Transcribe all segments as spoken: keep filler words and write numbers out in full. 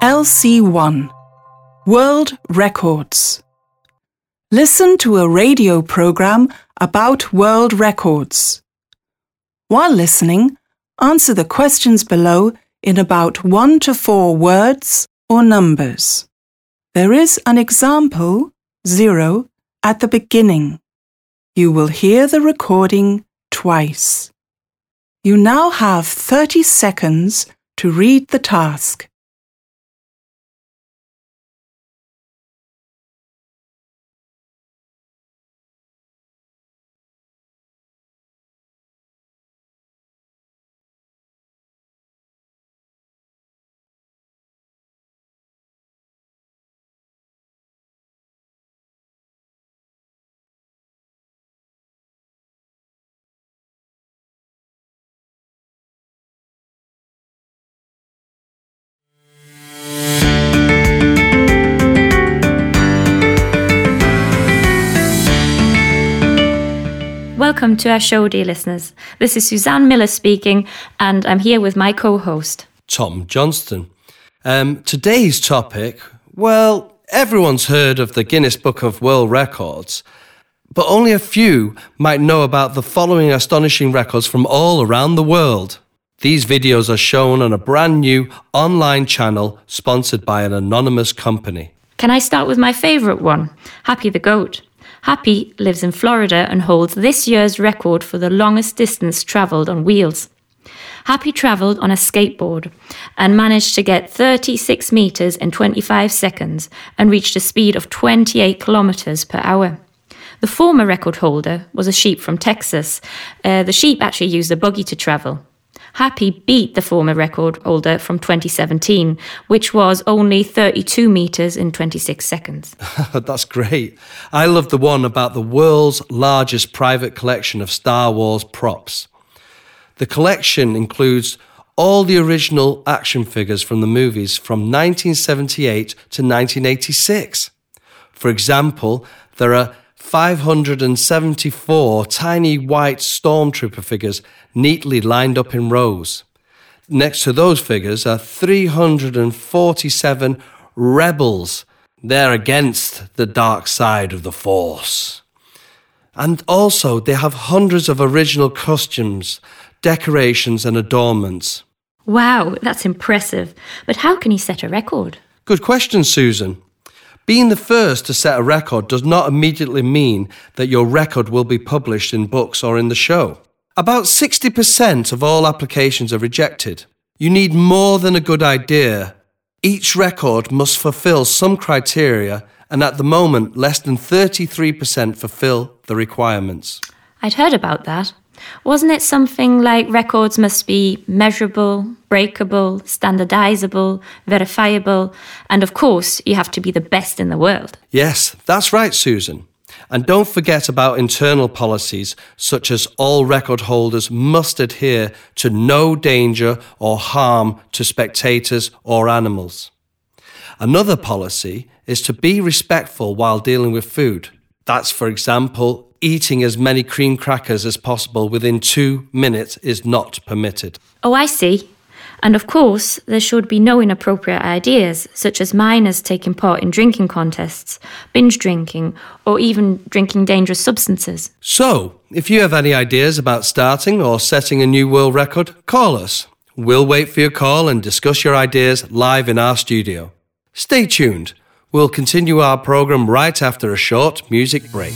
L C one, World Records. Listen to a radio program about world records. While listening, answer the questions below in about one to four words or numbers. There is an example, zero, at the beginning. You will hear the recording twice. You now have thirty seconds to read the task. Welcome to our show, dear listeners. This is Suzanne Miller speaking, and I'm here with my co-host, Tom Johnston. Um, today's topic, well, everyone's heard of the Guinness Book of World Records, but only a few might know about the following astonishing records from all around the world. These videos are shown on a brand new online channel sponsored by an anonymous company. Can I start with my favourite one, Happy the Goat? Happy lives in Florida and holds this year's record for the longest distance travelled on wheels. Happy travelled on a skateboard and managed to get thirty-six metres in twenty-five seconds and reached a speed of twenty-eight kilometres per hour. The former record holder was a sheep from Texas. Uh, the sheep actually used a buggy to travel. Happy beat the former record holder from twenty seventeen, which was only thirty-two metres in twenty-six seconds. That's great. I love the one about the world's largest private collection of Star Wars props. The collection includes all the original action figures from the movies from nineteen seventy-eight to nineteen eighty-six. For example, there are five hundred seventy-four tiny white stormtrooper figures neatly lined up in rows. Next to those figures are three hundred forty-seven rebels. They're against the dark side of the Force. And also, they have hundreds of original costumes, decorations and adornments. Wow, that's impressive. But how can he set a record? Good question, Susan. Being the first to set a record does not immediately mean that your record will be published in books or in the show. About sixty percent of all applications are rejected. You need more than a good idea. Each record must fulfill some criteria, and at the moment, less than thirty-three percent fulfill the requirements. I'd heard about that. Wasn't it something like records must be measurable, breakable, standardizable, verifiable, and of course, you have to be the best in the world? Yes, that's right, Susan. And don't forget about internal policies, such as all record holders must adhere to no danger or harm to spectators or animals. Another policy is to be respectful while dealing with food. That's, for example, eating as many cream crackers as possible within two minutes is not permitted. Oh, I see. And of course, there should be no inappropriate ideas, such as minors taking part in drinking contests, binge drinking, or even drinking dangerous substances. So, if you have any ideas about starting or setting a new world record, call us. We'll wait for your call and discuss your ideas live in our studio. Stay tuned. We'll continue our program right after a short music break.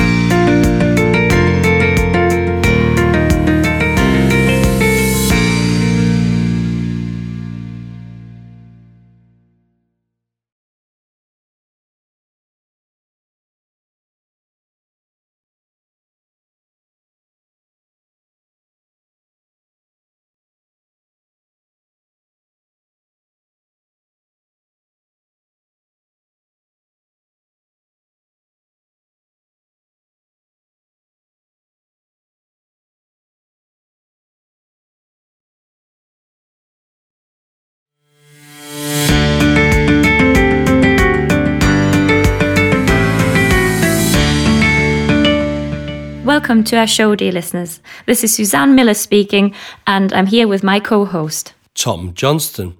Welcome to our show, dear listeners. This is Suzanne Miller speaking, and I'm here with my co-host, Tom Johnston.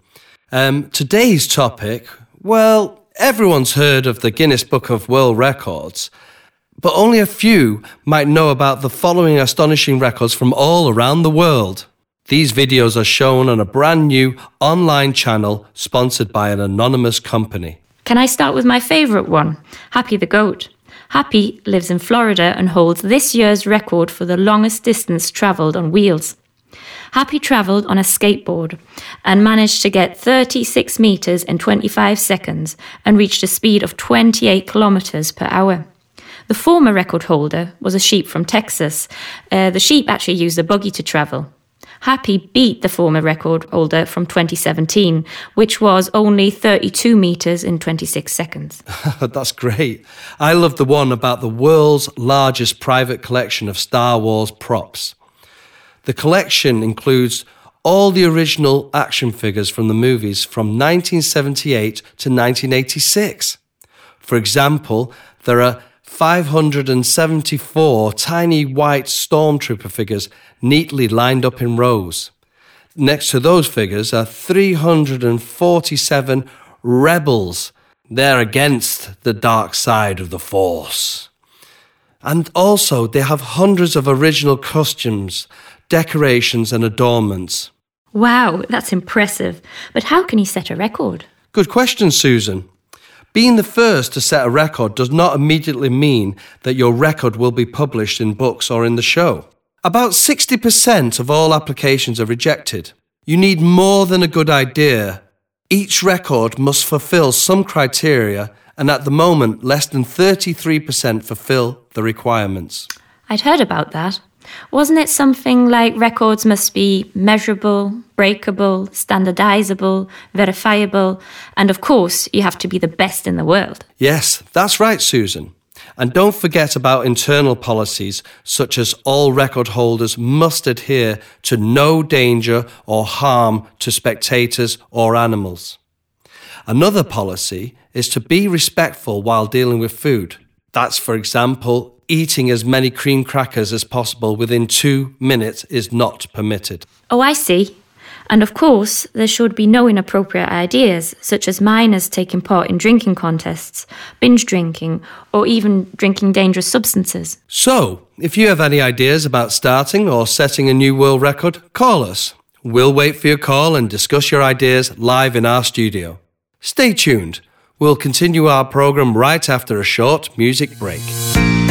Um, today's topic, well, everyone's heard of the Guinness Book of World Records, but only a few might know about the following astonishing records from all around the world. These videos are shown on a brand new online channel sponsored by an anonymous company. Can I start with my favourite one, Happy the goat? Happy lives in Florida and holds this year's record for the longest distance travelled on wheels. Happy travelled on a skateboard and managed to get thirty-six metres in twenty-five seconds and reached a speed of twenty-eight kilometres per hour. The former record holder was a sheep from Texas. Uh, the sheep actually used a buggy to travel. Happy beat the former record holder from twenty seventeen, which was only thirty-two metres in twenty-six seconds. That's great. I love the one about the world's largest private collection of Star Wars props. The collection includes all the original action figures from the movies from nineteen seventy-eight to nineteen eighty-six. For example, there are five hundred seventy-four tiny white stormtrooper figures neatly lined up in rows. Next to those figures are three hundred forty-seven rebels. They're against the dark side of the Force. And also, they have hundreds of original costumes, decorations and adornments. Wow, that's impressive. But how can he set a record? Good question, Susan. Being the first to set a record does not immediately mean that your record will be published in books or in the show. About sixty percent of all applications are rejected. You need more than a good idea. Each record must fulfill some criteria, and at the moment, less than thirty-three percent fulfill the requirements. I'd heard about that. Wasn't it something like records must be measurable, breakable, standardizable, verifiable, and of course, you have to be the best in the world? Yes, that's right, Susan. And don't forget about internal policies, such as all record holders must adhere to no danger or harm to spectators or animals. Another policy is to be respectful while dealing with food. That's, for example, eating as many cream crackers as possible within two minutes is not permitted. Oh, I see. And of course, there should be no inappropriate ideas, such as minors taking part in drinking contests, binge drinking, or even drinking dangerous substances. So, if you have any ideas about starting or setting a new world record, call us. We'll wait for your call and discuss your ideas live in our studio. Stay tuned. We'll continue our programme right after a short music break.